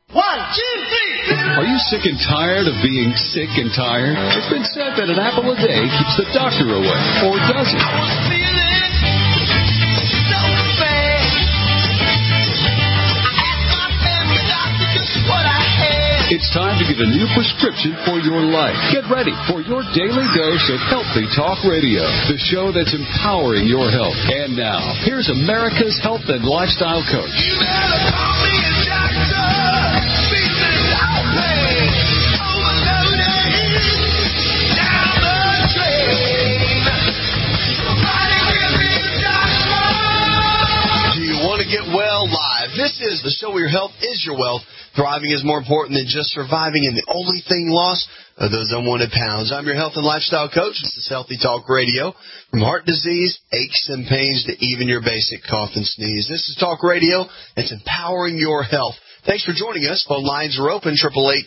1, 2, 3. Are you sick and tired of being sick and tired? It's been said that an apple a day keeps the doctor away. Or does it? I was feeling so bad. I asked my family doctor just what I had. It's time to get a new prescription for your life. Get ready for your daily dose of Healthy Talk Radio, the show that's empowering your health. And now, here's America's health and lifestyle coach. You better call me a doctor. Feeling so bad. Overloaded. Down the drain. Somebody give me a doctor. Do you want to get well live? This is the show where your health is your wealth. Thriving is more important than just surviving, and the only thing lost are those unwanted pounds. I'm your health and lifestyle coach. This is Healthy Talk Radio. From heart disease, aches and pains, to even your basic cough and sneeze. This is Talk Radio. It's empowering your health. Thanks for joining us. Phone lines are open,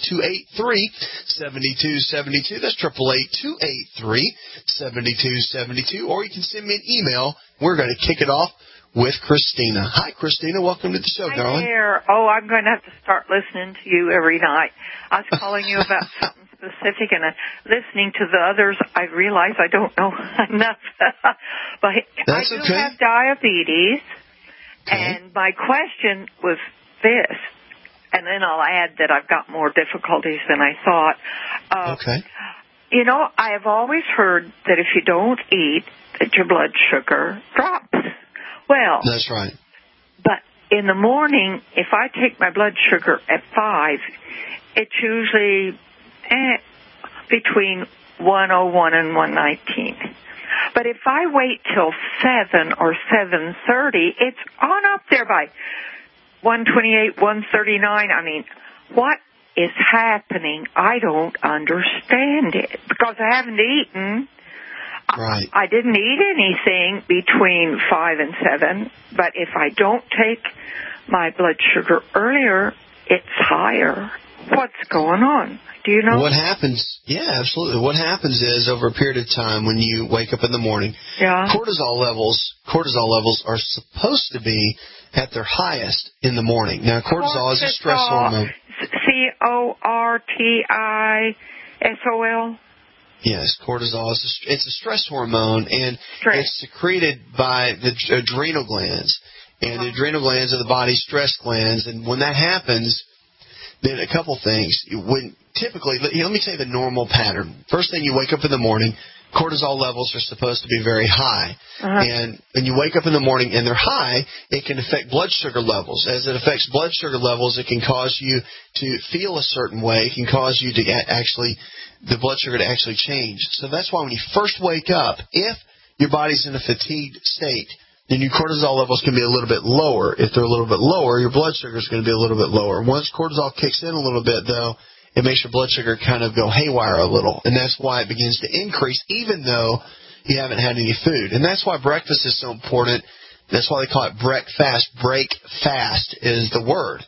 888-283-7272. That's 888-283-7272. Or you can send me an email. We're going to kick it off with Christina. Hi, Christina. Welcome to the show, darling. Hi there. Oh, I'm going to have to start listening to you every night. I was calling you about something specific, and listening to the others, I realize I don't know enough. But That's I do okay. have diabetes, Okay. and my question was this, and then I'll add that I've got more difficulties than I thought. Okay. You know, I have always heard that if you don't eat, that your blood sugar drops. Well, That's right. but in the morning, if I take my blood sugar at 5, it's usually between 101 and 119. But if I wait till 7 or 7:30, it's on up there by 128, 139. I mean, what is happening? I don't understand it because I haven't eaten. Right. I didn't eat anything between 5 and 7, but if I don't take my blood sugar earlier, it's higher. What's going on? Do you know? What happens? Yeah, absolutely. What happens is over a period of time when you wake up in the morning, Yeah. cortisol levels are supposed to be at their highest in the morning. Now, cortisol is a stress hormone. Cortisol. Yes, cortisol is it's a stress hormone, and Stress. it's secreted by the adrenal glands. And the adrenal glands are the body's stress glands. And when that happens, then a couple things. Typically, let me tell you the normal pattern. First thing, you wake up in the morning, cortisol levels are supposed to be very high. And when you wake up in the morning and they're high, it can affect blood sugar levels. As it affects blood sugar levels, it can cause you to feel a certain way. It can cause you to the blood sugar to actually change. So that's why when you first wake up, if your body's in a fatigued state, then your cortisol levels can be a little bit lower. If they're a little bit lower, your blood sugar is going to be a little bit lower. Once cortisol kicks in a little bit, though, it makes your blood sugar kind of go haywire a little. And that's why it begins to increase, even though you haven't had any food. And that's why breakfast is so important. That's why they call it breakfast. Break fast is the word.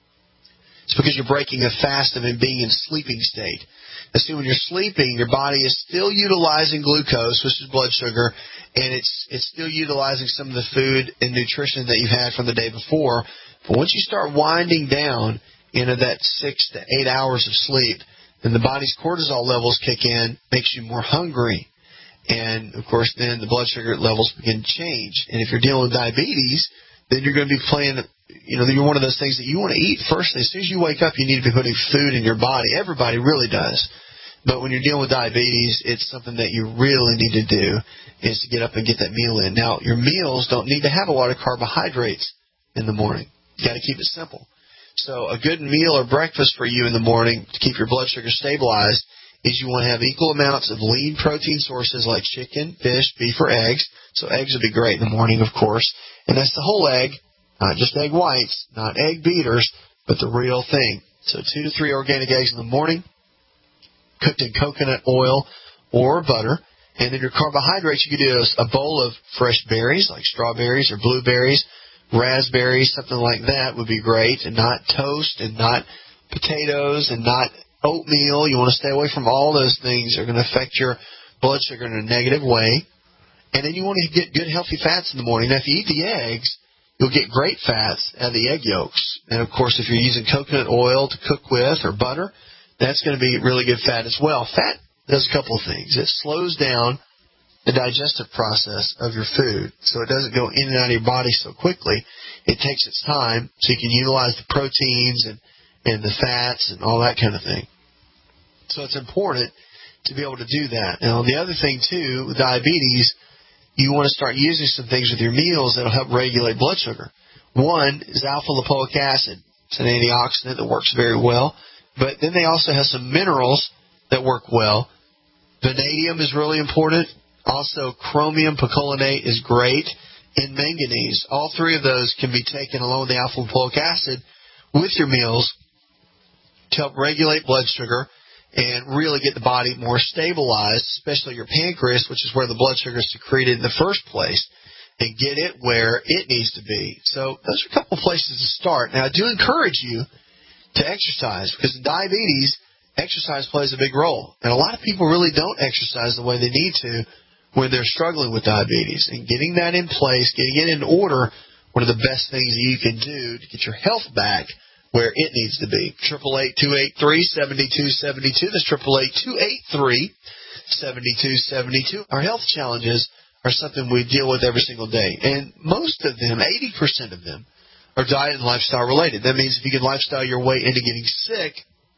It's because you're breaking a fast of being in a sleeping state. Now, see, when you're sleeping, your body is still utilizing glucose, which is blood sugar, and it's still utilizing some of the food and nutrition that you've had from the day before. But once you start winding down into that 6 to 8 hours of sleep, then the body's cortisol levels kick in, makes you more hungry. And, of course, then the blood sugar levels begin to change. And if you're dealing with diabetes, then you're going to be you're one of those things that you want to eat first. As soon as you wake up, you need to be putting food in your body. Everybody really does. But when you're dealing with diabetes, it's something that you really need to do is to get up and get that meal in. Now, your meals don't need to have a lot of carbohydrates in the morning. You got to keep it simple. So a good meal or breakfast for you in the morning to keep your blood sugar stabilized is you want to have equal amounts of lean protein sources like chicken, fish, beef, or eggs. So eggs would be great in the morning, of course. And that's the whole egg, not just egg whites, not egg beaters, but the real thing. So 2 to 3 organic eggs in the morning, cooked in coconut oil or butter. And then your carbohydrates, you could do a bowl of fresh berries like strawberries or blueberries, raspberries, something like that would be great, and not toast and not potatoes and not oatmeal. You want to stay away from all those things that are going to affect your blood sugar in a negative way. And then you want to get good, healthy fats in the morning. Now, if you eat the eggs, You'll get great fats out of the egg yolks. And, of course, if you're using coconut oil to cook with or butter, that's going to be really good fat as well. Fat does a couple of things. It slows down the digestive process of your food so it doesn't go in and out of your body so quickly. It takes its time so you can utilize the proteins and the fats and all that kind of thing. So it's important to be able to do that. Now, the other thing, too, with diabetes, you want to start using some things with your meals that will help regulate blood sugar. One is alpha-lipoic acid. It's an antioxidant that works very well. But then they also have some minerals that work well. Vanadium is really important. Also, chromium picolinate is great. And manganese. All three of those can be taken along with the alpha-lipoic acid with your meals to help regulate blood sugar and really get the body more stabilized, especially your pancreas, which is where the blood sugar is secreted in the first place, and get it where it needs to be. So those are a couple of places to start. Now, I do encourage you to exercise, because in diabetes, exercise plays a big role. And a lot of people really don't exercise the way they need to when they're struggling with diabetes. And getting that in place, getting it in order, one of the best things you can do to get your health back where it needs to be. 888-283-7272. That's 888-283-7272. Our health challenges are something we deal with every single day. And most of them, 80% of them, are diet and lifestyle related. That means if you can lifestyle your way into getting sick,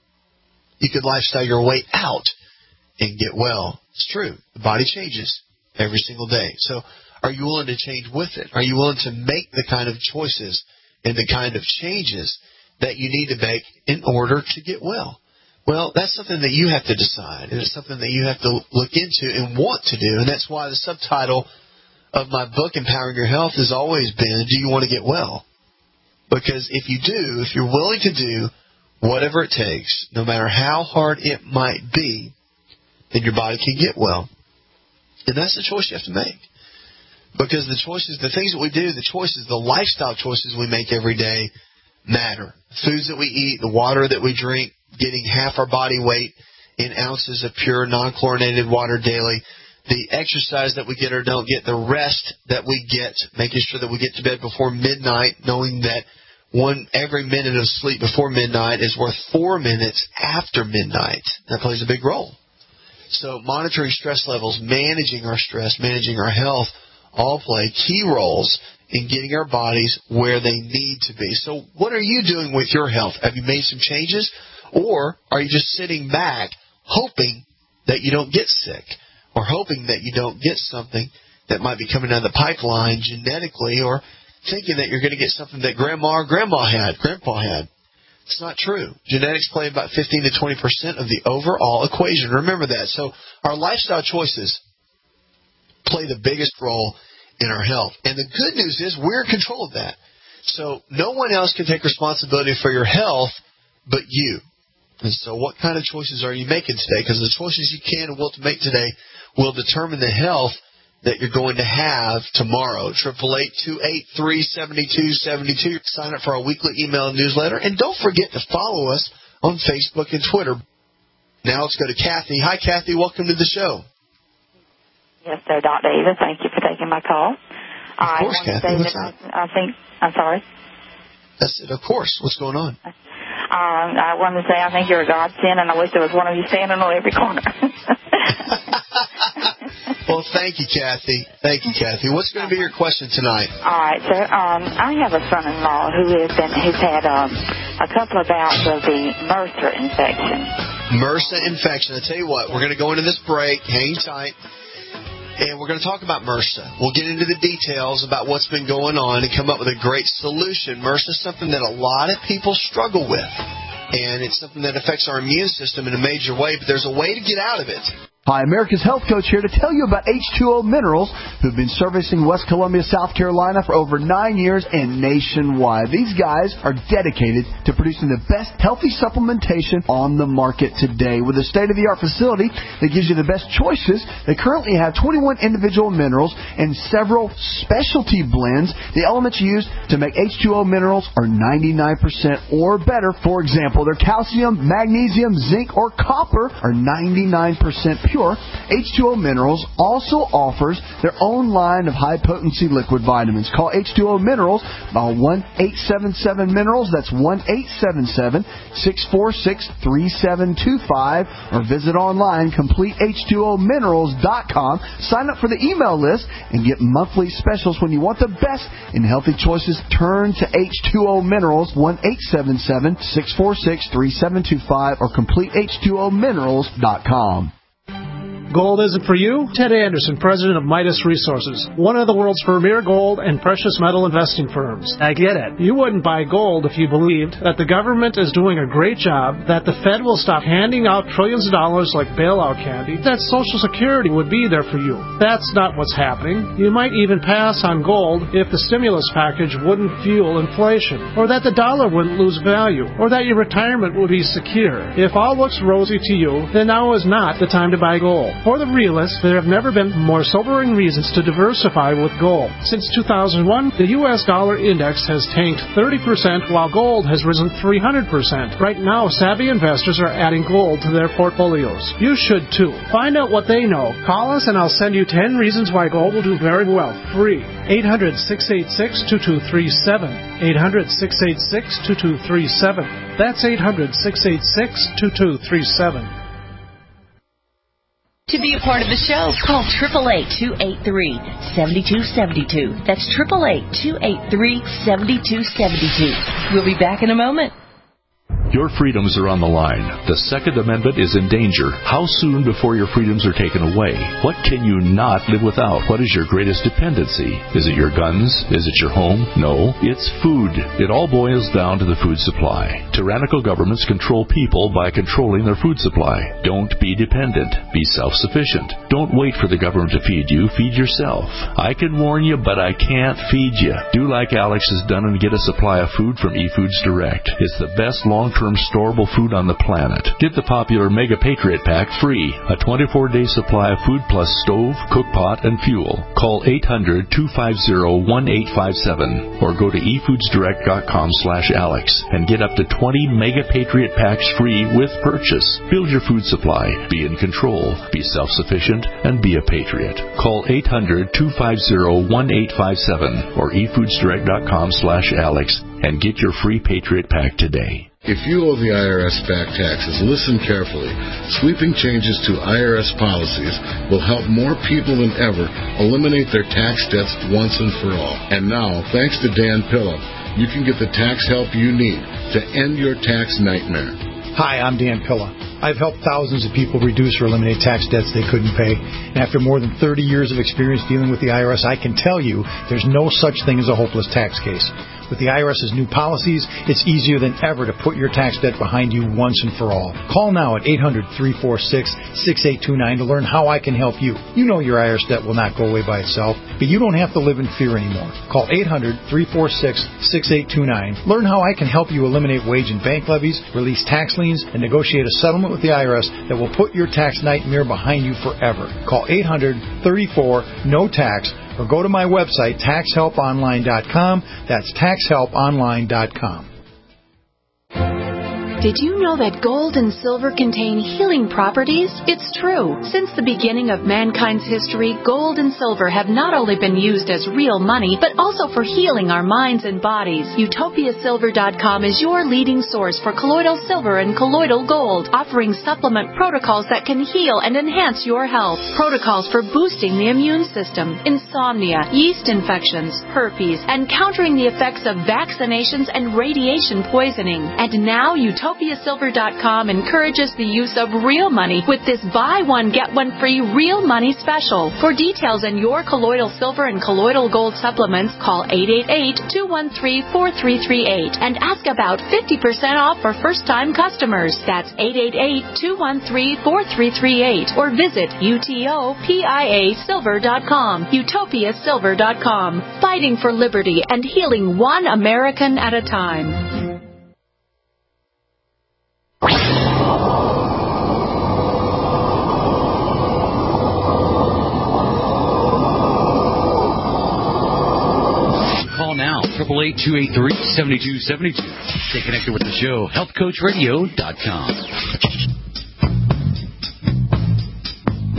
you can lifestyle your way out and get well. It's true. The body changes every single day. So are you willing to change with it? Are you willing to make the kind of choices and the kind of changes that you need to make in order to get well? Well, that's something that you have to decide, and it's something that you have to look into and want to do, and that's why the subtitle of my book, Empowering Your Health, has always been, do you want to get well? Because if you do, if you're willing to do whatever it takes, no matter how hard it might be, then your body can get well. And that's the choice you have to make. Because the choices, the things that we do, the choices, the lifestyle choices we make every day matter. Foods that we eat, the water that we drink, getting half our body weight in ounces of pure non-chlorinated water daily, the exercise that we get or don't get, the rest that we get, making sure that we get to bed before midnight, knowing that every minute of sleep before midnight is worth 4 minutes after midnight. That plays a big role. So monitoring stress levels, managing our stress, managing our health, all play key roles in getting our bodies where they need to be. So what are you doing with your health? Have you made some changes? Or are you just sitting back hoping that you don't get sick, or hoping that you don't get something that might be coming down the pipeline genetically, or thinking that you're going to get something that grandpa had? It's not true. Genetics play about 15 to 20% of the overall equation. Remember that. So our lifestyle choices play the biggest role in our health. And the good news is we're in control of that. So no one else can take responsibility for your health but you. And so what kind of choices are you making today? Because the choices you can and will to make today will determine the health that you're going to have tomorrow. 888-283-7272. Sign up for our weekly email newsletter. And don't forget to follow us on Facebook and Twitter. Now let's go to Kathy. Hi, Kathy. Welcome to the show. Yes, sir, Dr. Eva. Thank you for taking my call. Of course, Kathy. What's up? I'm sorry? That's it. Of course. What's going on? I wanted to say I think you're a godsend, and I wish there was one of you standing on every corner. Well, thank you, Kathy. Thank you, Kathy. What's going to be your question tonight? All right, sir. I have a son-in-law who's had a couple of bouts of the MRSA infection. MRSA infection. I'll tell you what, we're going to go into this break. Hang tight. And we're going to talk about MRSA. We'll get into the details about what's been going on and come up with a great solution. MRSA is something that a lot of people struggle with. And it's something that affects our immune system in a major way, but there's a way to get out of it. Hi, America's Health Coach here to tell you about H2O Minerals, who've been servicing West Columbia, South Carolina for over 9 years and nationwide. These guys are dedicated to producing the best healthy supplementation on the market today. With a state-of-the-art facility that gives you the best choices, they currently have 21 individual minerals and several specialty blends. The elements used to make H2O Minerals are 99% or better. For example, their calcium, magnesium, zinc, or copper are 99% pure. pure, H2O Minerals also offers their own line of high-potency liquid vitamins. Call H2O Minerals by 1-877-MINERALS. That's 1-877-646-3725. Or visit online, CompleteH2OMinerals.com. Sign up for the email list and get monthly specials when you want the best in healthy choices. Turn to H2O Minerals, 1-877-646-3725 or CompleteH2OMinerals.com. Gold isn't for you? Ted Anderson, president of Midas Resources, one of the world's premier gold and precious metal investing firms. I get it. You wouldn't buy gold if you believed that the government is doing a great job, that the Fed will stop handing out trillions of dollars like bailout candy, that Social Security would be there for you. That's not what's happening. You might even pass on gold if the stimulus package wouldn't fuel inflation, or that the dollar wouldn't lose value, or that your retirement would be secure. If all looks rosy to you, then now is not the time to buy gold. For the realists, there have never been more sobering reasons to diversify with gold. Since 2001, the U.S. dollar index has tanked 30%, while gold has risen 300%. Right now, savvy investors are adding gold to their portfolios. You should too. Find out what they know. Call us and I'll send you 10 reasons why gold will do very well. Free. 800-686-2237. 800-686-2237. That's 800-686-2237. To be a part of the show, call 888-283-7272. That's 888-283-7272. We'll be back in a moment. Your freedoms are on the line. The Second Amendment is in danger. How soon before your freedoms are taken away? What can you not live without? What is your greatest dependency? Is it your guns? Is it your home? No, it's food. It all boils down to the food supply. Tyrannical governments control people by controlling their food supply. Don't be dependent. Be self-sufficient. Don't wait for the government to feed you. Feed yourself. I can warn you, but I can't feed you. Do like Alex has done and get a supply of food from eFoods Direct. It's the best long-term storable food on the planet. Get the popular Mega Patriot Pack free, a 24-day supply of food plus stove, cook pot, and fuel. Call 800-250-1857 or go to efoodsdirect.com/Alex and get up to 20 Mega Patriot Packs free with purchase. Build your food supply, be in control, be self-sufficient, and be a patriot. Call 800-250-1857 or efoodsdirect.com/Alex and get your free Patriot Pack today. If you owe the IRS back taxes, listen carefully. Sweeping changes to IRS policies will help more people than ever eliminate their tax debts once and for all. And now, thanks to Dan Pilla, you can get the tax help you need to end your tax nightmare. Hi, I'm Dan Pilla. I've helped thousands of people reduce or eliminate tax debts they couldn't pay. And after more than 30 years of experience dealing with the IRS, I can tell you there's no such thing as a hopeless tax case. With the IRS's new policies, it's easier than ever to put your tax debt behind you once and for all. Call now at 800-346-6829 to learn how I can help you. You know your IRS debt will not go away by itself, but you don't have to live in fear anymore. Call 800-346-6829. Learn how I can help you eliminate wage and bank levies, release tax liens, and negotiate a settlement with the IRS that will put your tax nightmare behind you forever. Call 800-34-NO-TAX or go to my website, taxhelponline.com. That's taxhelponline.com. Did you know that gold and silver contain healing properties? It's true. Since the beginning of mankind's history, gold and silver have not only been used as real money, but also for healing our minds and bodies. UtopiaSilver.com is your leading source for colloidal silver and colloidal gold, offering supplement protocols that can heal and enhance your health. Protocols for boosting the immune system, insomnia, yeast infections, herpes, and countering the effects of vaccinations and radiation poisoning. And now UtopiaSilver.com encourages the use of real money with this buy one, get one free real money special. For details on your colloidal silver and colloidal gold supplements, call 888-213-4338 and ask about 50% off for first-time customers. That's 888-213-4338 or visit UTOPIASilver.com. UtopiaSilver.com. Fighting for liberty and healing one American at a time. Call now, 888-283-7272. Stay connected with the show, healthcoachradio.com.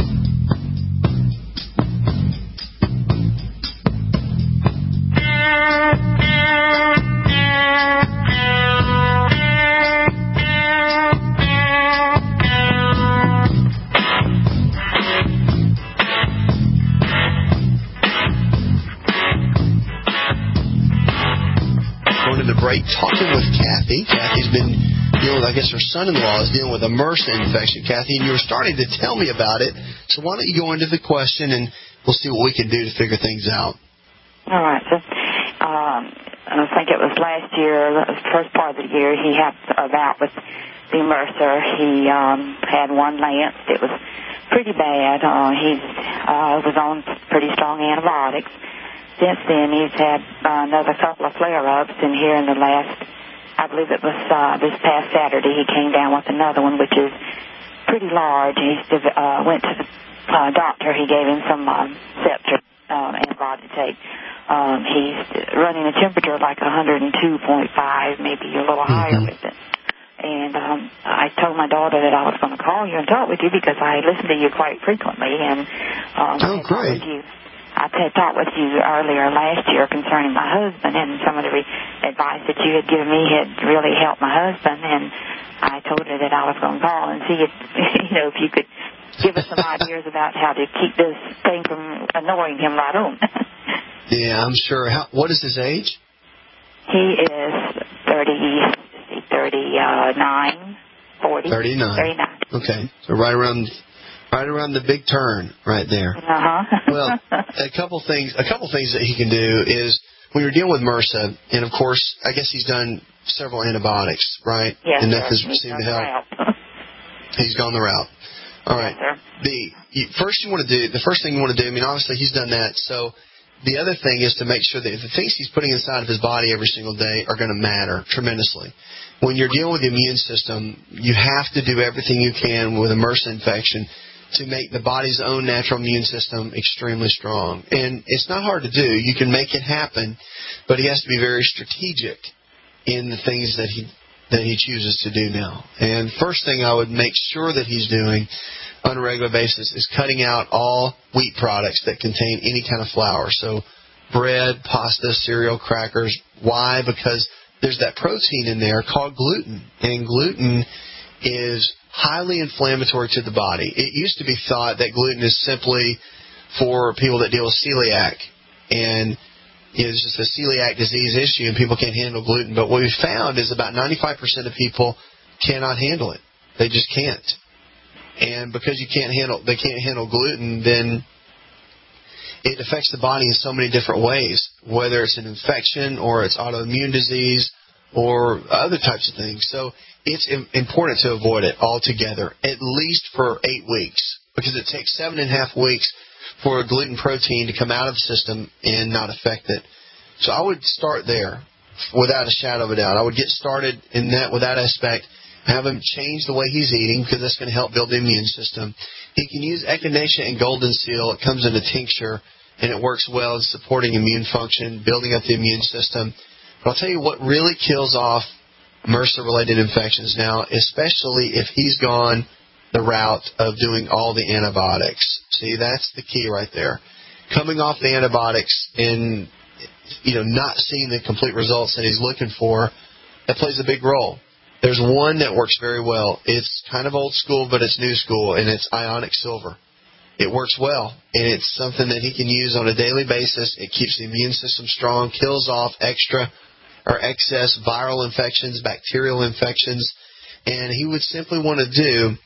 talking with Kathy. Kathy's been dealing with, I guess her son-in-law is dealing with a MRSA infection, Kathy, and you were starting to tell me about it. So why don't you go into the question, and we'll see what we can do to figure things out. All right. So, I think it was last year, the first part of the year, he had a bout with the MRSA. He had one lanced. It was pretty bad. He was on pretty strong antibiotics. Since then, he's had another couple of flare-ups, and here in the last, I believe it was this past Saturday, he came down with another one, which is pretty large. He went to the doctor. He gave him some Scepter antibiotic tape. He's running a temperature like 102.5, maybe a little higher with it. And I told my daughter that I was going to call you and talk with you because I listen to you quite frequently. And great. I had talked with you earlier last year concerning my husband, and some of the advice that you had given me had really helped my husband. And I told her that I was going to call and see if if you could give us some ideas about how to keep this thing from annoying him right on. Yeah, I'm sure. What is his age? He is 39, 40. 39. Okay, so right around the big turn, right there. Well, a couple things that he can do is when you're dealing with MRSA, and of course, I guess he's done several antibiotics, right? Yes, and that has he's seemed to help. He's gone the route. All right. The first thing you want to do. I mean, obviously he's done that. So the other thing is to make sure that the things he's putting inside of his body every single day are going to matter tremendously. When you're dealing with the immune system, you have to do everything you can with a MRSA infection to make the body's own natural immune system extremely strong. And it's not hard to do. You can make it happen, but he has to be very strategic in the things that he chooses to do now. And first thing I would make sure that he's doing on a regular basis is cutting out all wheat products that contain any kind of flour. So bread, pasta, cereal, crackers. Why? Because there's that protein in there called gluten. And gluten is highly inflammatory to the body. It used to be thought that gluten is simply for people that deal with celiac. And it's just a celiac disease issue and people can't handle gluten. But what we've found is about 95% of people cannot handle it. They just can't. And because they can't handle gluten, then it affects the body in so many different ways, whether it's an infection or it's autoimmune disease or other types of things. So it's important to avoid it altogether, at least for 8 weeks, because it takes 7.5 weeks for a gluten protein to come out of the system and not affect it. So I would start there without a shadow of a doubt. I would get started in that with that aspect, have him change the way he's eating because that's going to help build the immune system. He can use Echinacea and Golden Seal. It comes in a tincture, and it works well in supporting immune function, building up the immune system. But I'll tell you what really kills off MRSA-related infections now, especially if he's gone the route of doing all the antibiotics. See, that's the key right there. Coming off the antibiotics and not seeing the complete results that he's looking for, that plays a big role. There's one that works very well. It's kind of old school, but it's new school, and it's ionic silver. It works well, and it's something that he can use on a daily basis. It keeps the immune system strong, kills off extra or excess viral infections, bacterial infections, and he would simply want to do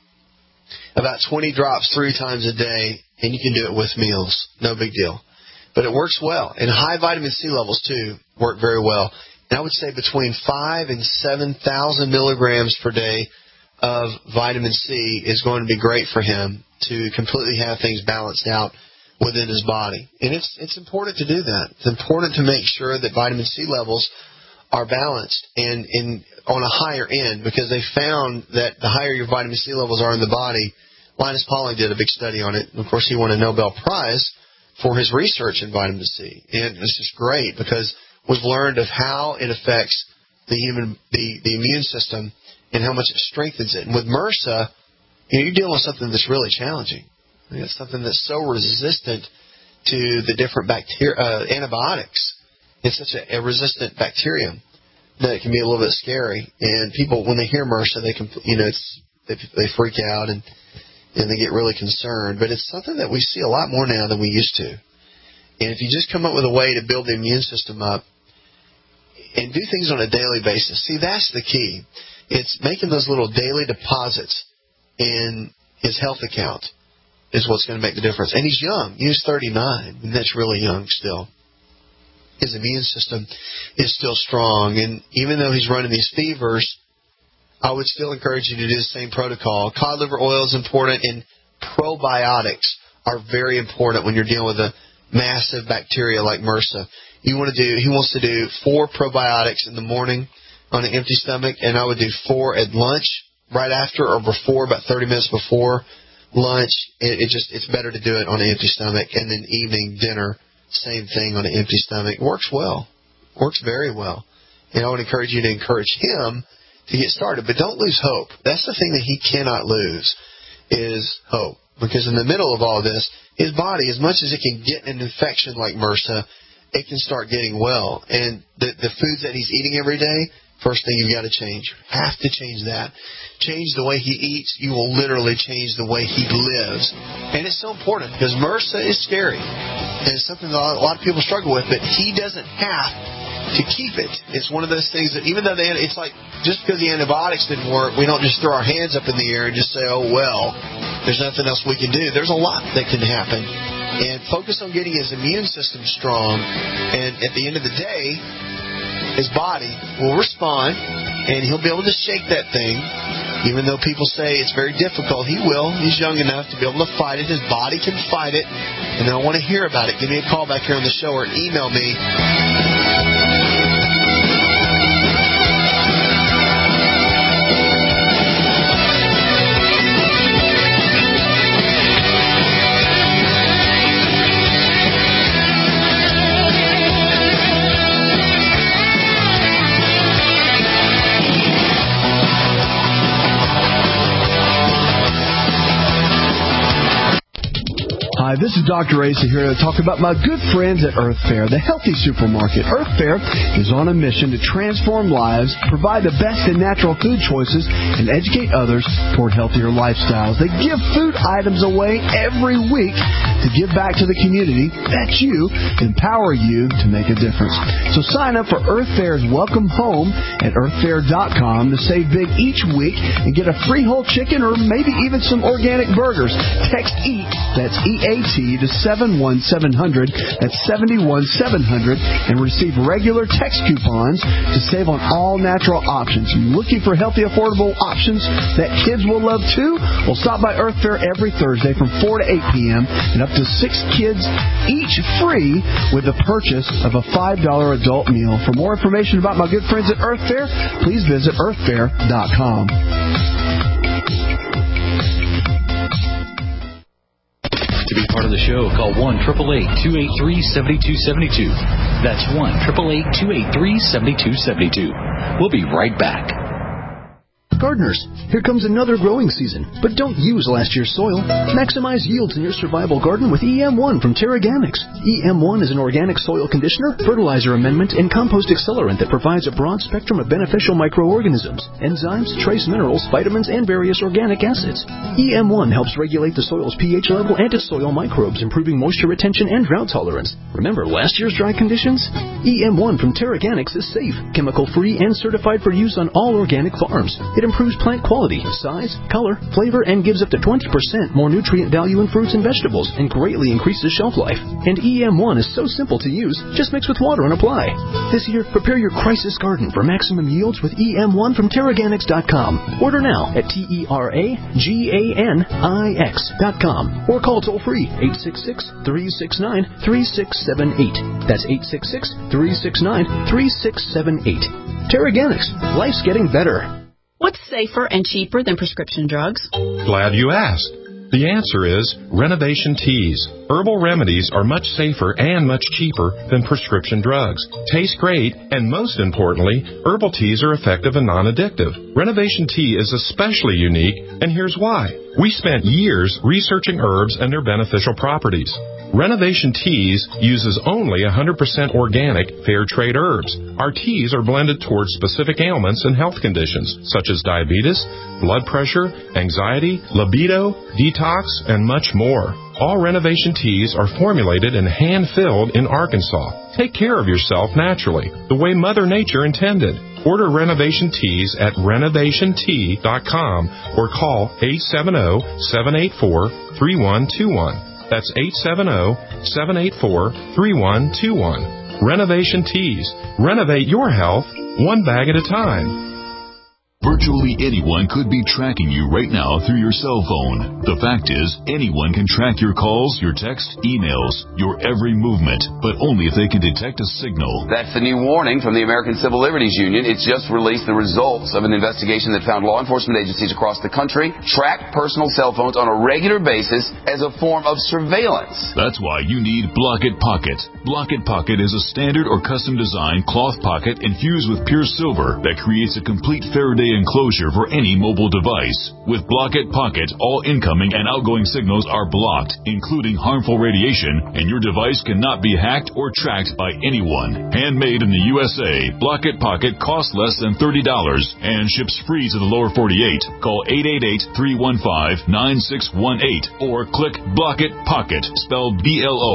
about 20 drops 3 times a day, and you can do it with meals. No big deal. But it works well. And high vitamin C levels, too, work very well. And I would say between 5,000 and 7,000 milligrams per day of vitamin C is going to be great for him to completely have things balanced out within his body. And it's important to do that. It's important to make sure that vitamin C levels are balanced and on a higher end, because they found that the higher your vitamin C levels are in the body, Linus Pauling did a big study on it. And of course, he won a Nobel Prize for his research in vitamin C. And it's just great because we've learned of how it affects the immune system and how much it strengthens it. And with MRSA, you're dealing with something that's really challenging. It's something that's so resistant to the different antibiotics. It's such a resistant bacterium that it can be a little bit scary. And people, when they hear MRSA, they freak out and they get really concerned. But it's something that we see a lot more now than we used to. And if you just come up with a way to build the immune system up, and do things on a daily basis. See, that's the key. It's making those little daily deposits in his health account is what's going to make the difference. And he's young. He's 39, and that's really young still. His immune system is still strong, and even though he's running these fevers, I would still encourage you to do the same protocol. Cod liver oil is important, and probiotics are very important when you're dealing with a massive bacteria like MRSA. He wants to do 4 probiotics in the morning on an empty stomach, and I would do 4 at lunch, right after or before, about 30 minutes before lunch. It's better to do it on an empty stomach, and then evening dinner, same thing on an empty stomach. Works well. Works very well. And I would encourage you to encourage him to get started. But don't lose hope. That's the thing that he cannot lose is hope. Because in the middle of all this, his body, as much as it can get an infection like MRSA, it can start getting well. And the foods that he's eating every day, first thing you've got to change. Have to change that. Change the way he eats. You will literally change the way he lives. And it's so important because MRSA is scary. And it's something that a lot of people struggle with, but he doesn't have to keep it. It's one of those things that even though it's like just because the antibiotics didn't work, we don't just throw our hands up in the air and just say, oh, well, there's nothing else we can do. There's a lot that can happen. And focus on getting his immune system strong. And at the end of the day, his body will respond, and he'll be able to shake that thing. Even though people say it's very difficult, he will. He's young enough to be able to fight it. His body can fight it. And I want to hear about it. Give me a call back here on the show or email me. Hi, this is Dr. Asa here to talk about my good friends at Earth Fare, the healthy supermarket. Earth Fare is on a mission to transform lives, provide the best in natural food choices, and educate others toward healthier lifestyles. They give food items away every week to give back to the community. That's you. Empower you to make a difference. So sign up for Earth Fare's Welcome Home at earthfare.com to save big each week and get a free whole chicken or maybe even some organic burgers. Text EAT, that's EAT, to 71700, that's 71700, and receive regular text coupons to save on all natural options. Looking for healthy, affordable options that kids will love too? Well, stop by Earth Fare every Thursday from 4 to 8 p.m. and up to 6 kids each free with the purchase of a $5 adult meal. For more information about my good friends at Earth Fare, please visit earthfare.com. To be part of the show, call 1-888-283-7272. That's 1-888-283-7272. We'll be right back. Gardeners, here comes another growing season, but don't use last year's soil. Maximize yields in your survival garden with EM1 from Terraganics. EM1 is an organic soil conditioner, fertilizer amendment, and compost accelerant that provides a broad spectrum of beneficial microorganisms, enzymes, trace minerals, vitamins, and various organic acids. EM1 helps regulate the soil's pH level and its soil microbes, improving moisture retention and drought tolerance. Remember last year's dry conditions? EM1 from Terraganics is safe, chemical-free, and certified for use on all organic farms. It improves plant quality, size, color, flavor, and gives up to 20% more nutrient value in fruits and vegetables and greatly increases shelf life. And EM1 is so simple to use, just mix with water and apply. This year, prepare your crisis garden for maximum yields with EM1 from Terraganics.com. Order now at TerraGanix.com or call toll-free 866-369-3678. That's 866-369-3678. Terraganics. Life's getting better. What's safer and cheaper than prescription drugs? Glad you asked. The answer is Renovation Teas. Herbal remedies are much safer and much cheaper than prescription drugs. Taste great, and most importantly, herbal teas are effective and non-addictive. Renovation Tea is especially unique, and here's why. We spent years researching herbs and their beneficial properties. Renovation Teas uses only 100% organic, fair trade herbs. Our teas are blended towards specific ailments and health conditions, such as diabetes, blood pressure, anxiety, libido, detox, and much more. All Renovation Teas are formulated and hand-filled in Arkansas. Take care of yourself naturally, the way Mother Nature intended. Order Renovation Teas at renovationtea.com or call 870-784-3121. That's 870-784-3121. Renovation Teas. Renovate your health one bag at a time. Virtually anyone could be tracking you right now through your cell phone. The fact is, anyone can track your calls, your texts, emails, your every movement, but only if they can detect a signal. That's the new warning from the American Civil Liberties Union. It's just released the results of an investigation that found law enforcement agencies across the country track personal cell phones on a regular basis as a form of surveillance. That's why you need Block-It Pocket. Block-It Pocket is a standard or custom designed cloth pocket infused with pure silver that creates a complete Faraday enclosure for any mobile device. With Block-It Pocket, all incoming and outgoing signals are blocked, including harmful radiation, and your device cannot be hacked or tracked by anyone. Handmade in the USA, Block-It Pocket costs less than $30 and ships free to the lower 48. Call 888-315-9618 or click Block-It Pocket, spelled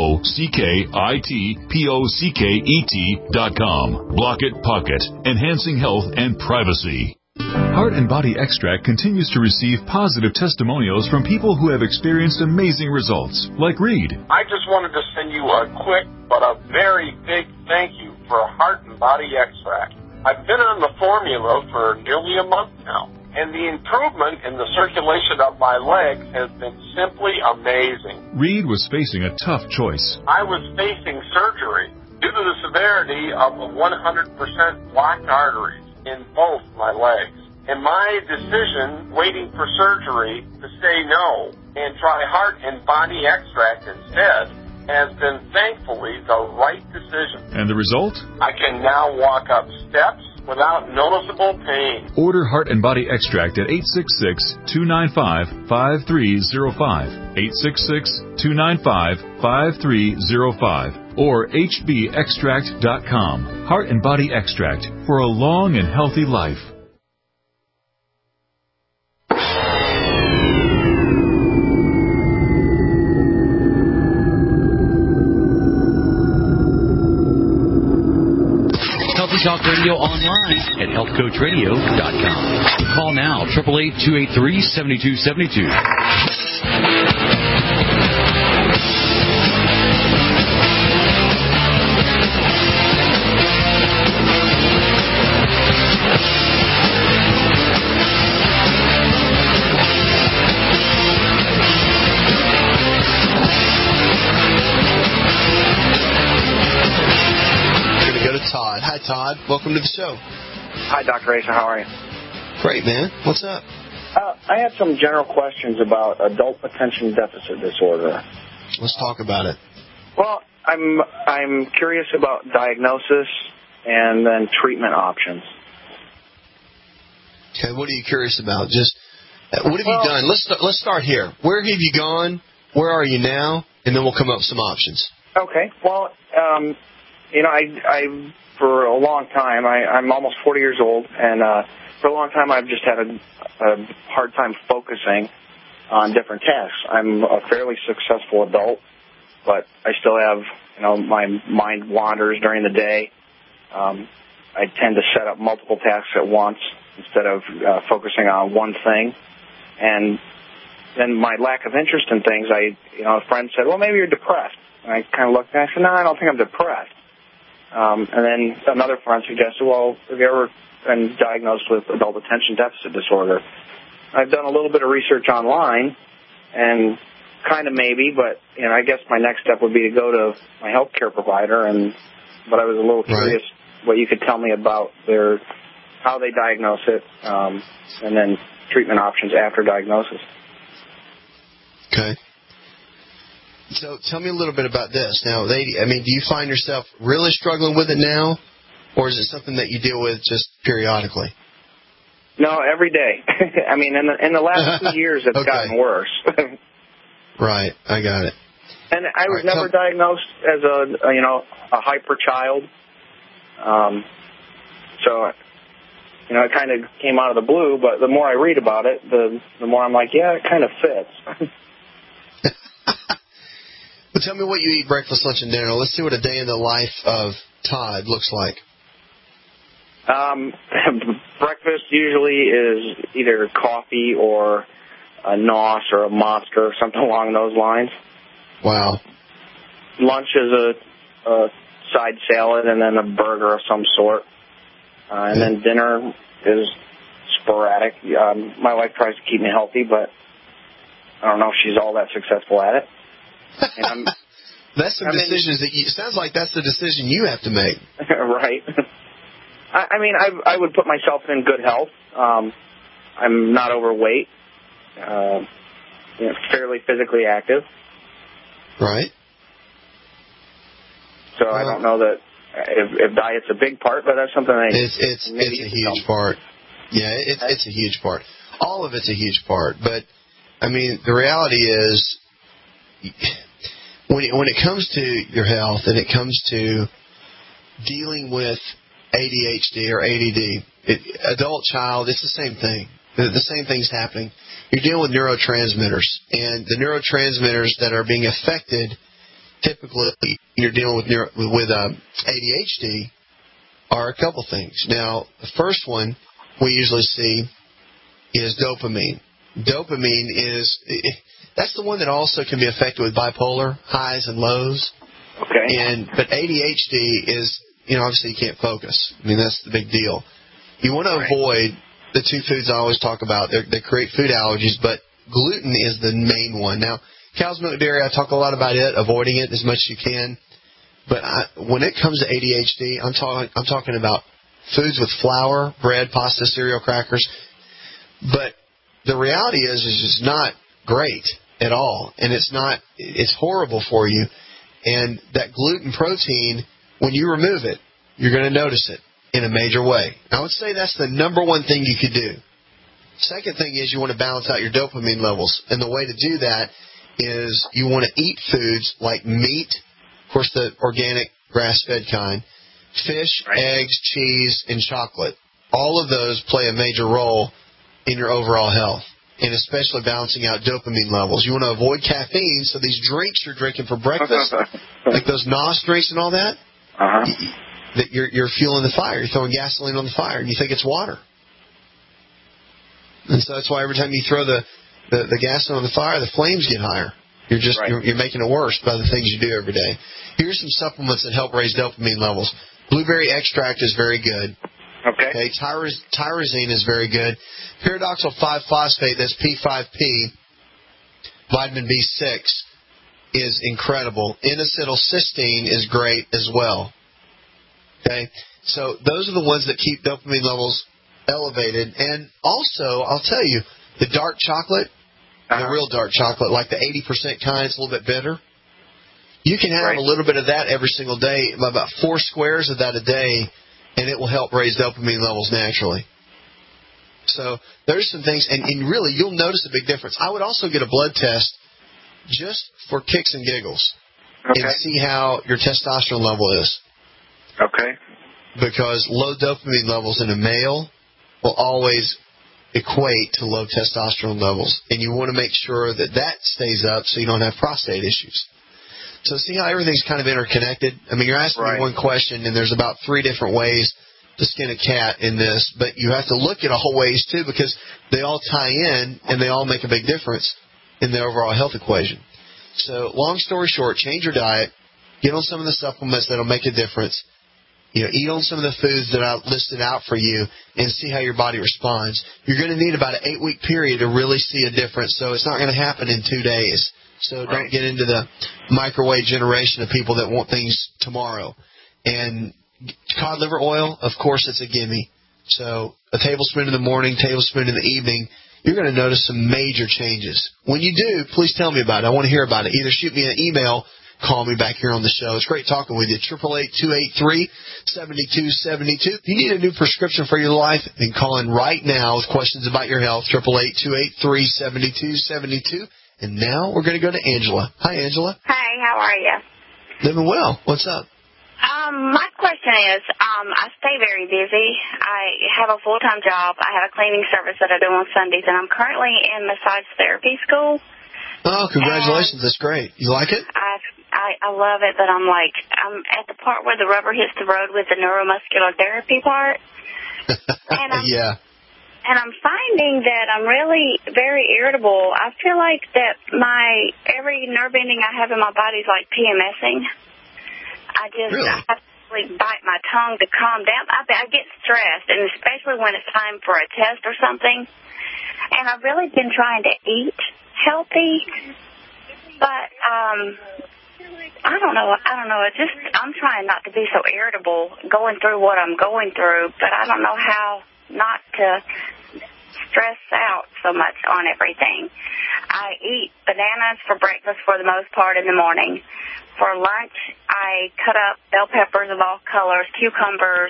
BLOCKITPOCKET.com. Block-It Pocket, enhancing health and privacy. Heart and Body Extract continues to receive positive testimonials from people who have experienced amazing results, like Reed. I just wanted to send you a quick but a very big thank you for Heart and Body Extract. I've been on the formula for nearly a month now, and the improvement in the circulation of my legs has been simply amazing. Reed was facing a tough choice. I was facing surgery due to the severity of 100% blocked arteries in both my legs. And my decision, waiting for surgery, to say no and try Heart and Body Extract instead, has been thankfully the right decision. And the result? I can now walk up steps without noticeable pain. Order Heart and Body Extract at 866-295-5305, 866-295-5305, or hbextract.com. Heart and Body Extract for a long and healthy life. Healthy Talk Radio online at healthcoachradio.com. Call now, 888-283-7272. Todd. Hi, Todd. Welcome to the show. Hi, Dr. Asa. How are you? Great, man. What's up? I have some general questions about adult attention deficit disorder. Let's talk about it. Well, I'm curious about diagnosis and then treatment options. Okay, what are you curious about? Just what have you done? Let's start here. Where have you gone? Where are you now? And then we'll come up with some options. Okay. Well, you know, I for a long time, I'm almost 40 years old, and for a long time I've just had a hard time focusing on different tasks. I'm a fairly successful adult, but I still have, you know, my mind wanders during the day. I tend to set up multiple tasks at once instead of focusing on one thing. And then my lack of interest in things, a friend said, well, maybe you're depressed. And I kind of looked and I said, no, I don't think I'm depressed. And then another friend suggested, well, have you ever been diagnosed with adult attention deficit disorder? I've done a little bit of research online, and kind of maybe, but I guess my next step would be to go to my health care provider. But I was a little curious what you could tell me about how they diagnose it, and then treatment options after diagnosis. Okay. So tell me a little bit about this. Now, do you find yourself really struggling with it now, or is it something that you deal with just periodically? No, every day. I mean, in the last 2 years, it's gotten worse. Right, I got it. And I was never diagnosed as a hyper child. So, it kind of came out of the blue. But the more I read about it, the more I'm like, yeah, it kind of fits. Well, tell me what you eat breakfast, lunch, and dinner. Let's see what a day in the life of Todd looks like. Breakfast usually is either coffee or a NOS or a Monster or something along those lines. Wow. Lunch is a side salad and then a burger of some sort. And then dinner is sporadic. My wife tries to keep me healthy, but I don't know if she's all that successful at it. And that's some decisions that you, it sounds like that's the decision you have to make. Right. I mean, I would put myself in good health. I'm not overweight. Fairly physically active. Right. So I don't know that if diet's a big part, but that's something it's a huge part. Yeah, it's a huge part. All of it's a huge part. But I mean, the reality is, when it comes to your health and it comes to dealing with ADHD or ADD, adult, child, it's the same thing. The same thing's happening. You're dealing with neurotransmitters, and the neurotransmitters that are being affected, typically you're dealing with ADHD, are a couple things. Now, the first one we usually see is dopamine. Dopamine that's the one that also can be affected with bipolar, highs and lows. Okay. But ADHD is, obviously you can't focus. I mean, that's the big deal. You want to avoid the two foods I always talk about. They create food allergies, but gluten is the main one. Now, cow's milk dairy, I talk a lot about it, avoiding it as much as you can. But when it comes to ADHD, I'm talking about foods with flour, bread, pasta, cereal, crackers. But the reality is it's not great at all, and it's horrible for you. And that gluten protein, when you remove it, you're going to notice it in a major way. I would say that's the number one thing you could do. Second thing is you want to balance out your dopamine levels, and the way to do that is you want to eat foods like meat, of course the organic grass-fed kind, fish, eggs, cheese, and chocolate. All of those play a major role in your overall health, and especially balancing out dopamine levels. You want to avoid caffeine, so these drinks you're drinking for breakfast, like those NOS drinks and all that, that you're fueling the fire. You're throwing gasoline on the fire, and you think it's water. And so that's why every time you throw the gasoline on the fire, the flames get higher. You're making it worse by the things you do every day. Here's some supplements that help raise dopamine levels. Blueberry extract is very good. Okay. Tyrosine is very good. Pyridoxal 5-phosphate, that's P5P, vitamin B6, is incredible. N-acetylcysteine is great as well. Okay? So those are the ones that keep dopamine levels elevated. And also, I'll tell you, the dark chocolate, the real dark chocolate, like the 80% kind, it's a little bit bitter. You can have a little bit of that every single day, about 4 squares of that a day, and it will help raise dopamine levels naturally. So there's some things, and really you'll notice a big difference. I would also get a blood test just for kicks and giggles and see how your testosterone level is. Okay. Because low dopamine levels in a male will always equate to low testosterone levels, and you want to make sure that stays up so you don't have prostate issues. So see how everything's kind of interconnected? I mean, you're asking me one question, and there's about 3 different ways to skin a cat in this, but you have to look at a whole ways, too, because they all tie in, and they all make a big difference in the overall health equation. So long story short, change your diet, get on some of the supplements that will make a difference, eat on some of the foods that I listed out for you, and see how your body responds. You're going to need about an 8-week period to really see a difference, so it's not going to happen in 2 days. So don't get into the microwave generation of people that want things tomorrow. And cod liver oil, of course, it's a gimme. So a tablespoon in the morning, tablespoon in the evening, you're going to notice some major changes. When you do, please tell me about it. I want to hear about it. Either shoot me an email, call me back here on the show. It's great talking with you. 888-283-7272. If you need a new prescription for your life, then call in right now with questions about your health. 888-283-7272. And now we're going to go to Angela. Hi, Angela. Hi, how are you? Living well. What's up? My question is, I stay very busy. I have a full-time job. I have a cleaning service that I do on Sundays, and I'm currently in massage therapy school. Oh, congratulations. That's great. You like it? I I love it, but I'm at the part where the rubber hits the road with the neuromuscular therapy part. And I'm finding that I'm really very irritable. I feel like that every nerve ending I have in my body is like PMSing. I have to bite my tongue to calm down. I get stressed, and especially when it's time for a test or something. And I've really been trying to eat healthy, but I don't know. I'm trying not to be so irritable going through what I'm going through, but I don't know how not to stress out so much on everything. I eat bananas for breakfast for the most part in the morning. For lunch, I cut up bell peppers of all colors, cucumbers,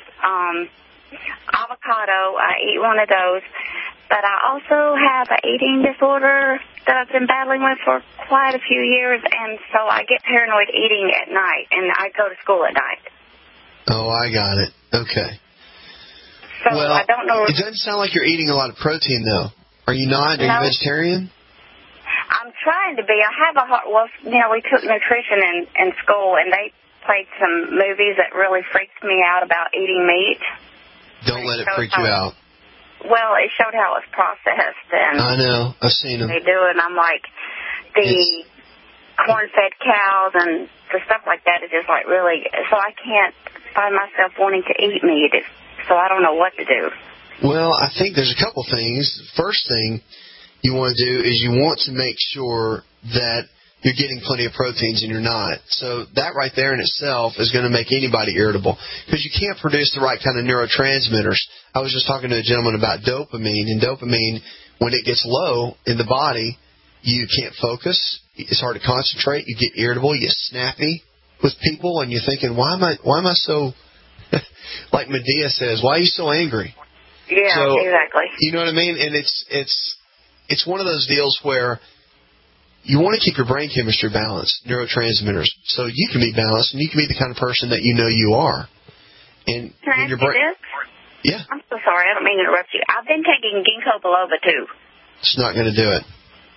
avocado. I eat one of those. But I also have an eating disorder that I've been battling with for quite a few years, and so I get paranoid eating at night, and I go to school at night. Oh, I got it. Okay. So I don't know. It doesn't sound like you're eating a lot of protein, though. Are you not? Are you vegetarian? I'm trying to be. I have we took nutrition in school, and they played some movies that really freaked me out about eating meat. Don't let it freak you out. Well, it showed how it's processed, and I know. I've seen them. They do it, and I'm like, the corn-fed cows and the stuff like that is just like really. So I can't find myself wanting to eat meat. So I don't know what to do. Well, I think there's a couple things. First thing you want to do is you want to make sure that you're getting plenty of proteins and you're not. So that right there in itself is going to make anybody irritable because you can't produce the right kind of neurotransmitters. I was just talking to a gentleman about dopamine, and dopamine, when it gets low in the body, you can't focus. It's hard to concentrate. You get irritable. You get snappy with people, and you're thinking, why am I so, like Medea says, why are you so angry? Yeah, exactly. You know what I mean? And it's one of those deals where you want to keep your brain chemistry balanced, neurotransmitters, so you can be balanced and you can be the kind of person that you know you are. And can I ask you this? Yeah. I'm so sorry. I don't mean to interrupt you. I've been taking ginkgo biloba, too. It's not going to do it.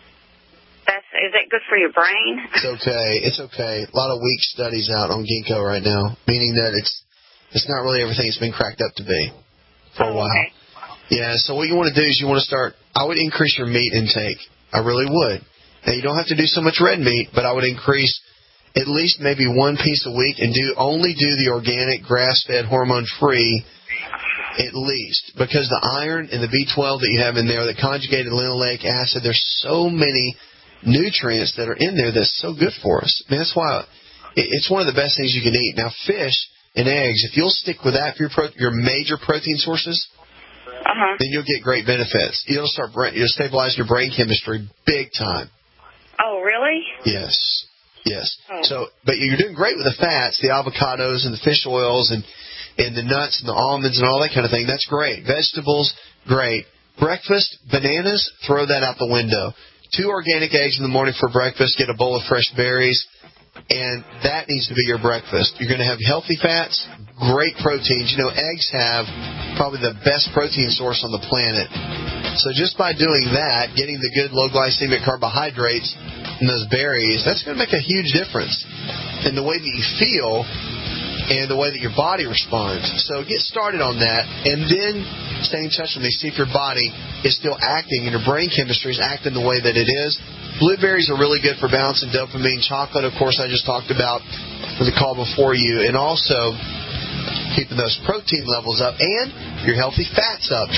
Is that good for your brain? It's okay. It's okay. A lot of weak studies out on ginkgo right now, meaning that it's not really everything it's been cracked up to be for a while. Okay. Yeah, so what you want to do is you want to start, I would increase your meat intake. I really would. Now, you don't have to do so much red meat, but I would increase at least maybe one piece a week and only do the organic, grass-fed, hormone-free at least. Because the iron and the B12 that you have in there, the conjugated linoleic acid, there's so many nutrients that are in there that's so good for us. I mean, that's why it's one of the best things you can eat. Now, fish and eggs, if you'll stick with that for your major protein sources, then you'll get great benefits. You'll stabilize your brain chemistry big time. Oh, really? Yes. Oh. But you're doing great with the fats, the avocados and the fish oils and the nuts and the almonds and all that kind of thing. That's great. Vegetables, great. Breakfast, bananas, throw that out the window. 2 organic eggs in the morning for breakfast. Get a bowl of fresh berries. And that needs to be your breakfast. You're going to have healthy fats, great proteins. You know, eggs have probably the best protein source on the planet. So just by doing that, getting the good low glycemic carbohydrates in those berries, that's going to make a huge difference in the way that you feel and the way that your body responds. So get started on that, and then stay in touch with me. See if your body is still acting and your brain chemistry is acting the way that it is. Blueberries are really good for balancing dopamine. Chocolate, of course, I just talked about with the call before you. And also keeping those protein levels up and your healthy fats up.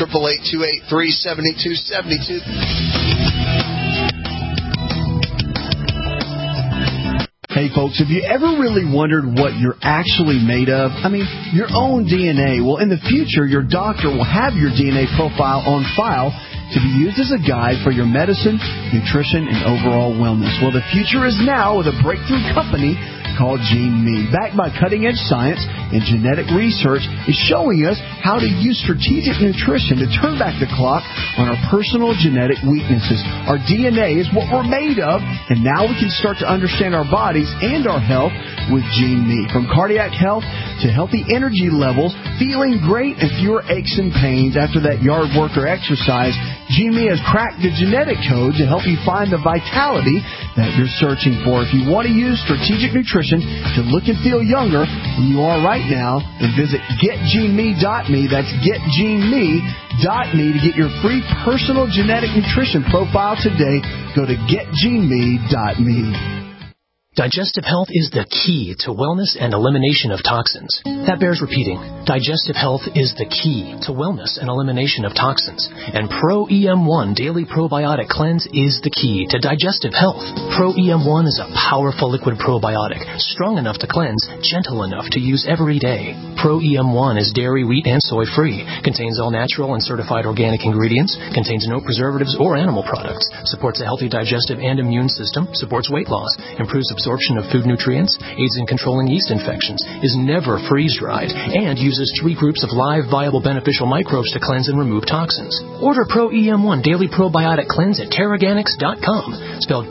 888-283-7272. Hey folks, have you ever really wondered what you're actually made of? I mean, your own DNA. Well, in the future, your doctor will have your DNA profile on file to be used as a guide for your medicine, nutrition, and overall wellness. Well, the future is now with a breakthrough company called GeneMe. Backed by cutting-edge science and genetic research, is showing us how to use strategic nutrition to turn back the clock on our personal genetic weaknesses. Our DNA is what we're made of, and now we can start to understand our bodies and our health with GeneMe. From cardiac health to healthy energy levels, feeling great and fewer aches and pains after that yard work or exercise, GeneMe has cracked the genetic code to help you find the vitality that you're searching for. If you want to use strategic nutrition to look and feel younger than you are right now, then visit getgeneme.me. That's getgeneme.me to get your free personal genetic nutrition profile today. Go to getgeneme.me. Digestive health is the key to wellness and elimination of toxins. That bears repeating. Digestive health is the key to wellness and elimination of toxins. And Pro EM1 Daily Probiotic Cleanse is the key to digestive health. Pro EM1 is a powerful liquid probiotic, strong enough to cleanse, gentle enough to use every day. Pro EM1 is dairy, wheat, and soy free, contains all natural and certified organic ingredients, contains no preservatives or animal products, supports a healthy digestive and immune system, supports weight loss, improves absorption of food nutrients, aids in controlling yeast infections, is never freeze-dried, and uses 3 groups of live, viable, beneficial microbes to cleanse and remove toxins. Order Pro EM1 Daily Probiotic Cleanse at Terraganix.com, spelled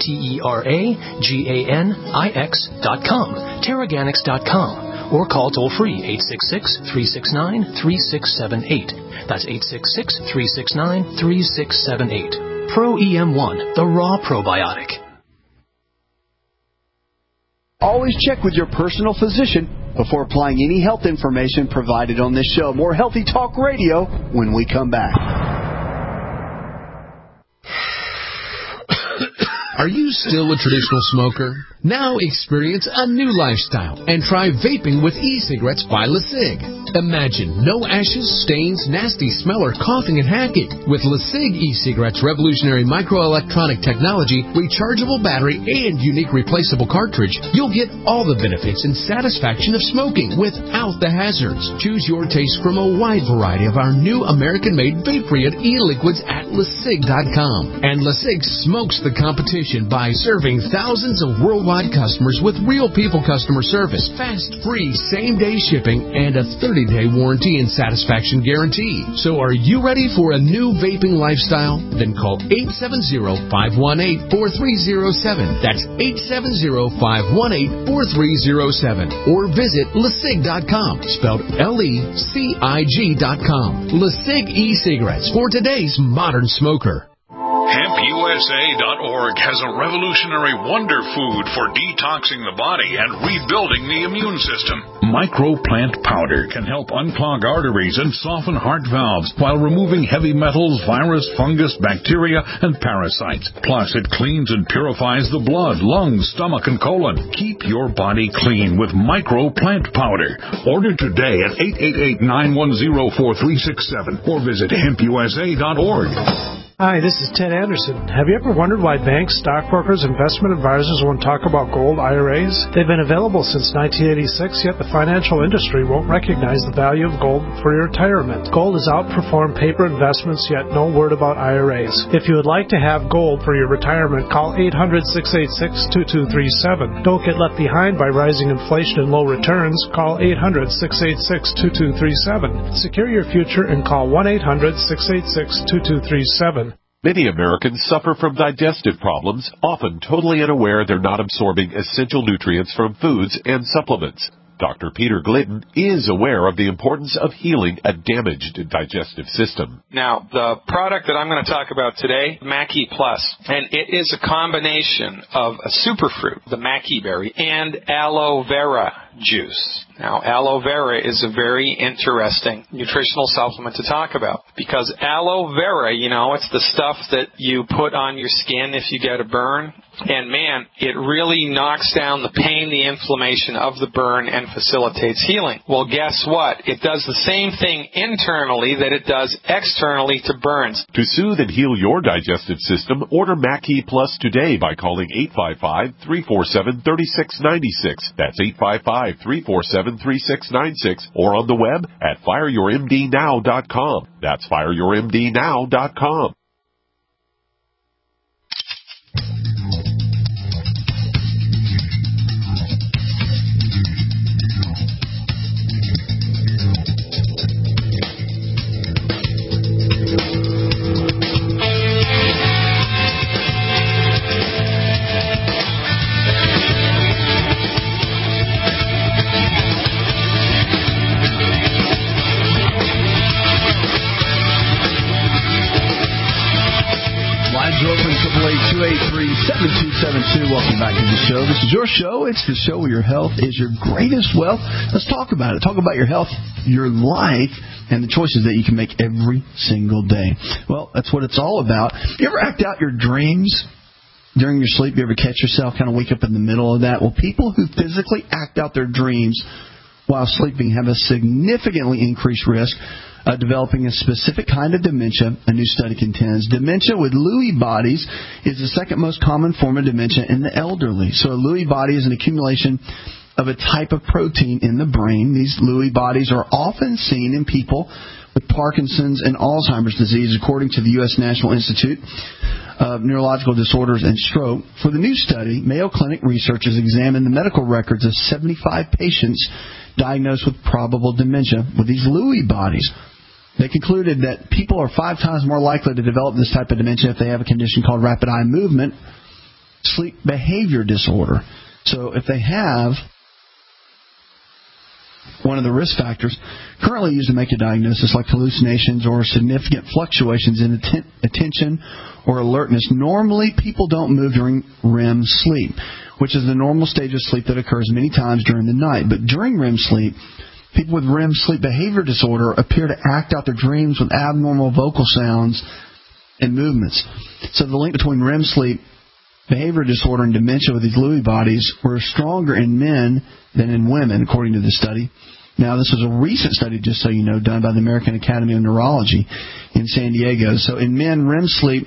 TerraGanix.com, Terraganix.com, or call toll-free 866-369-3678. That's 866-369-3678. Pro EM1, the raw probiotic. Always check with your personal physician before applying any health information provided on this show. More Healthy Talk Radio when we come back. Are you still a traditional smoker? Now experience a new lifestyle and try vaping with e-cigarettes by LeSig. Imagine no ashes, stains, nasty smell, or coughing and hacking. With LeSig e-cigarettes' revolutionary microelectronic technology, rechargeable battery, and unique replaceable cartridge, you'll get all the benefits and satisfaction of smoking without the hazards. Choose your taste from a wide variety of our new American-made vape-free e-liquids at LeSig.com. And LeSig smokes the competition by serving thousands of worldwide customers with real people customer service, fast, free, same-day shipping, and a 30-day warranty and satisfaction guarantee. So are you ready for a new vaping lifestyle? Then call 870-518-4307. That's 870-518-4307. Or visit LeSig.com, spelled LECIG.com. LeSig e-cigarettes for today's modern smoker. HempUSA.org has a revolutionary wonder food for detoxing the body and rebuilding the immune system. Microplant powder can help unclog arteries and soften heart valves while removing heavy metals, virus, fungus, bacteria, and parasites. Plus, it cleans and purifies the blood, lungs, stomach, and colon. Keep your body clean with Microplant powder. Order today at 888-910-4367 or visit HempUSA.org. Hi, this is Ted Anderson. Have you ever wondered why banks, stockbrokers, investment advisors won't talk about gold IRAs? They've been available since 1986, yet the financial industry won't recognize the value of gold for your retirement. Gold has outperformed paper investments, yet no word about IRAs. If you would like to have gold for your retirement, call 800-686-2237. Don't get left behind by rising inflation and low returns. Call 800-686-2237. Secure your future and call 1-800-686-2237. Many Americans suffer from digestive problems, often totally unaware they're not absorbing essential nutrients from foods and supplements. Dr. Peter Glidden is aware of the importance of healing a damaged digestive system. Now, the product that I'm going to talk about today, Mackey Plus, and it is a combination of a superfruit, the Mackey berry, and aloe vera juice. Now, aloe vera is a very interesting nutritional supplement to talk about because aloe vera, you know, it's the stuff that you put on your skin if you get a burn. And, man, it really knocks down the pain, the inflammation of the burn and facilitates healing. Well, guess what? It does the same thing internally that it does externally to burns. To soothe and heal your digestive system, order Mackey Plus today by calling 855-347-3696. That's 855-347-3696. Or on the web at fireyourmdnow.com. That's fireyourmdnow.com. are open, 888-283-7272. Welcome back to the show. This is your show. It's the show where your health is your greatest wealth. Let's talk about it. Talk about your health, your life, and the choices that you can make every single day. Well, that's what it's all about. You ever act out your dreams during your sleep? You ever catch yourself kind of wake up in the middle of that? Well, people who physically act out their dreams while sleeping have a significantly increased risk of developing a specific kind of dementia, a new study contends. Dementia with Lewy bodies is the second most common form of dementia in the elderly. So a Lewy body is an accumulation of a type of protein in the brain. These Lewy bodies are often seen in people with Parkinson's and Alzheimer's disease, according to the U.S. National Institute of Neurological Disorders and Stroke. For the new study, Mayo Clinic researchers examined the medical records of 75 patients diagnosed with probable dementia with these Lewy bodies. They concluded that people are 5 times more likely to develop this type of dementia if they have a condition called rapid eye movement sleep behavior disorder. So if they have one of the risk factors currently used to make a diagnosis, like hallucinations or significant fluctuations in attention or alertness, normally people don't move during REM sleep, which is the normal stage of sleep that occurs many times during the night. But during REM sleep, people with REM sleep behavior disorder appear to act out their dreams with abnormal vocal sounds and movements. So the link between REM sleep behavior disorder and dementia with these Lewy bodies were stronger in men than in women, according to the study. Now, this was a recent study, just so you know, done by the American Academy of Neurology in San Diego. So in men, REM sleep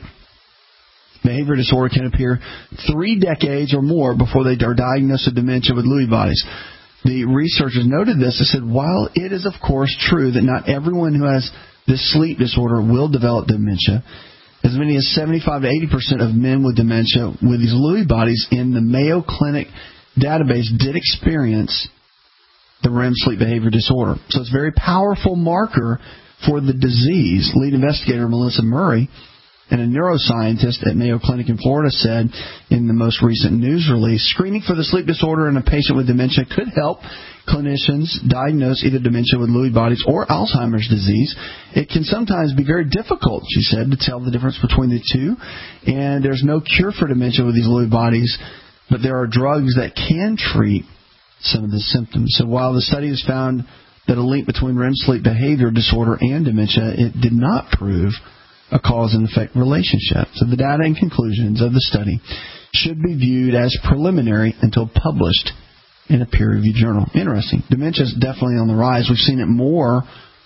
behavior disorder can appear 3 decades or more before they are diagnosed with dementia with Lewy bodies. The researchers noted this. They said, while it is, of course, true that not everyone who has this sleep disorder will develop dementia, as many as 75 to 80% of men with dementia with these Lewy bodies in the Mayo Clinic database did experience the REM sleep behavior disorder. So it's a very powerful marker for the disease. Lead investigator Melissa Murray and a neuroscientist at Mayo Clinic in Florida said in the most recent news release, screening for the sleep disorder in a patient with dementia could help clinicians diagnose either dementia with Lewy bodies or Alzheimer's disease. It can sometimes be very difficult, she said, to tell the difference between the two. And there's no cure for dementia with these Lewy bodies, but there are drugs that can treat some of the symptoms. So while the study has found that a link between REM sleep behavior disorder and dementia, it did not prove a cause and effect relationship. So the data and conclusions of the study should be viewed as preliminary until published in a peer-reviewed journal. Interesting. Dementia is definitely on the rise. We've seen it more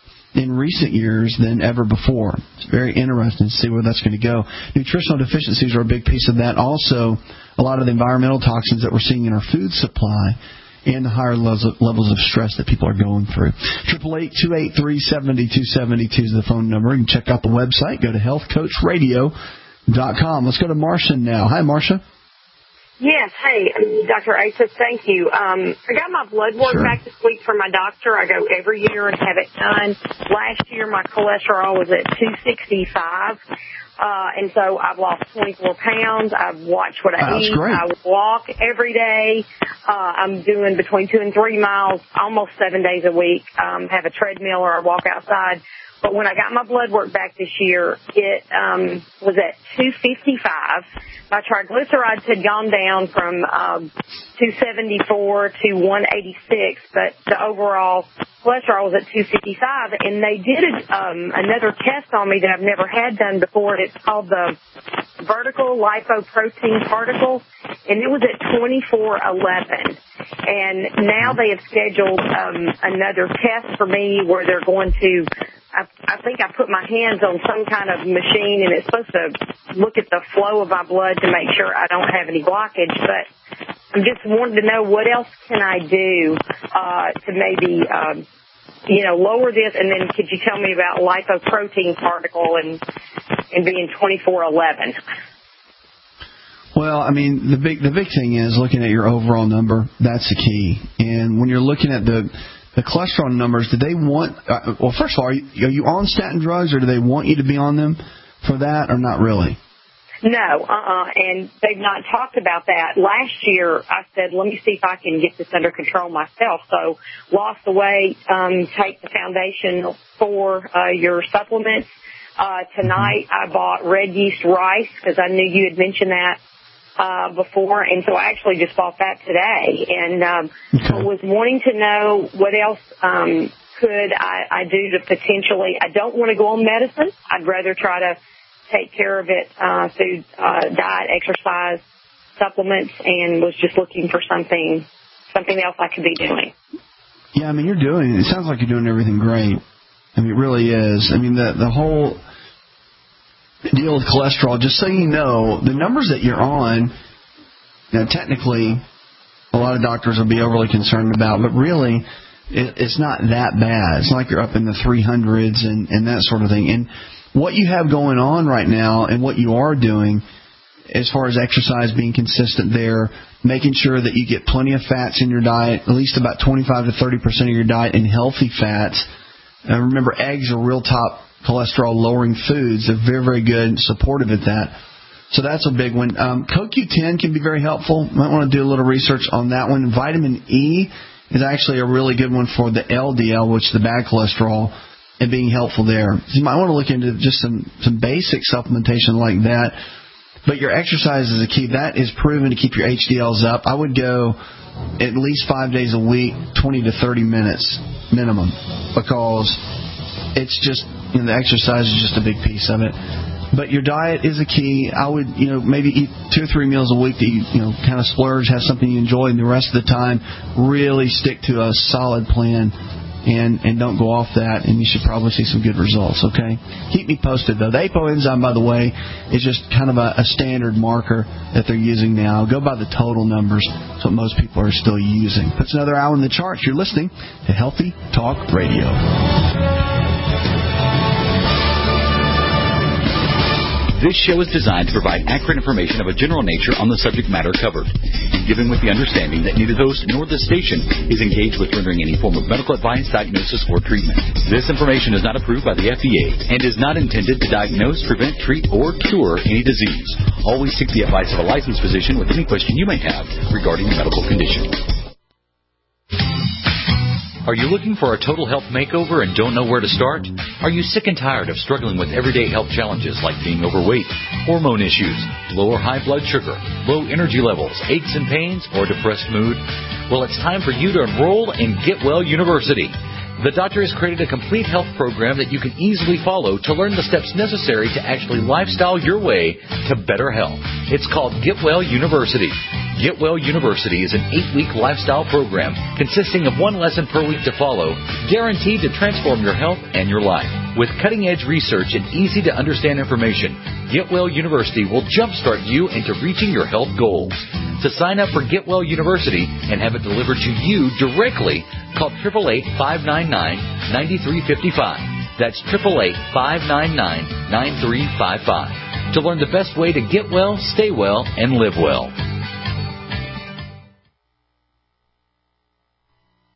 in recent years than ever before. It's very interesting to see where that's going to go. Nutritional deficiencies are a big piece of that. Also, a lot of the environmental toxins that we're seeing in our food supply and the higher levels of stress that people are going through. 888-283-7272 is the phone number. You can check out the website. Go to healthcoachradio.com. Let's go to Marcia now. Hi, Marcia. Yes. Hey, Dr. Asa, thank you. I got my blood work back this week from my doctor. I go every year and have it done. Last year, my cholesterol was at 265. And so I've lost 24 pounds. I've watched what I eat. Great. I walk every day. I'm doing between 2 and 3 miles almost 7 days a week. Have a treadmill or I walk outside. But when I got my blood work back this year, it was at 255. My triglycerides had gone down from 274 to 186, but the overall cholesterol was at 255. And they did another test on me that I've never had done before. It's called the vertical lipoprotein particle, and it was at 2411. And now they have scheduled another test for me where they're going to, I think I put my hands on some kind of machine, and it's supposed to look at the flow of my blood to make sure I don't have any blockage. But I'm just wanting to know what else can I do to maybe, lower this. And then could you tell me about lipoprotein particle and being 2411? Well, I mean, the big thing is looking at your overall number. That's the key. And when you're looking at the cholesterol numbers, do they want? Well, first of all, are you on statin drugs, or do they want you to be on them for that, or not really? No, and they've not talked about that. Last year, I said, let me see if I can get this under control myself. So, lost the weight, take the foundation for your supplements. Tonight I bought red yeast rice because I knew you had mentioned that before, and so I actually just bought that today. And I was wanting to know what else could I do to potentially, I don't want to go on medicine. I'd rather try to take care of it through diet, exercise, supplements, and was just looking for something else I could be doing. Yeah, I mean, it sounds like you're doing everything great. I mean, it really is. I mean, the whole deal with cholesterol, just so you know, the numbers that you're on, technically, a lot of doctors will be overly concerned about, but really, it's not that bad. It's not like you're up in the 300s and that sort of thing. And what you have going on right now and what you are doing as far as exercise, being consistent there, making sure that you get plenty of fats in your diet, at least about 25 to 30% of your diet in healthy fats. And remember, eggs are real top cholesterol-lowering foods. They're very, very good and supportive at that. So that's a big one. CoQ10 can be very helpful. Might want to do a little research on that one. Vitamin E is actually a really good one for the LDL, which is the bad cholesterol, and being helpful there. So you might want to look into just some basic supplementation like that. But your exercise is a key. That is proven to keep your HDLs up. I would go at least 5 days a week, 20 to 30 minutes minimum, because it's just, the exercise is just a big piece of it. But your diet is a key. I would, maybe eat 2 or 3 meals a week that you kind of splurge, have something you enjoy, and the rest of the time really stick to a solid plan and don't go off that, and you should probably see some good results, okay? Keep me posted, though. The APO enzyme, by the way, is just kind of a standard marker that they're using now. Go by the total numbers. That's what most people are still using. Puts another hour in the charts. You're listening to Healthy Talk Radio. This show is designed to provide accurate information of a general nature on the subject matter covered, and given with the understanding that neither host nor the station is engaged with rendering any form of medical advice, diagnosis, or treatment. This information is not approved by the FDA and is not intended to diagnose, prevent, treat, or cure any disease. Always seek the advice of a licensed physician with any question you may have regarding a medical condition. Are you looking for a total health makeover and don't know where to start? Are you sick and tired of struggling with everyday health challenges like being overweight, hormone issues, low or high blood sugar, low energy levels, aches and pains, or depressed mood? Well, it's time for you to enroll in Get Well University. The doctor has created a complete health program that you can easily follow to learn the steps necessary to actually lifestyle your way to better health. It's called Get Well University. Get Well University is an 8-week lifestyle program consisting of 1 lesson per week to follow, guaranteed to transform your health and your life. With cutting-edge research and easy-to-understand information, Get Well University will jumpstart you into reaching your health goals. To sign up for Get Well University and have it delivered to you directly, call 888-599-9355. That's 888-599-9355. To learn the best way to get well, stay well, and live well.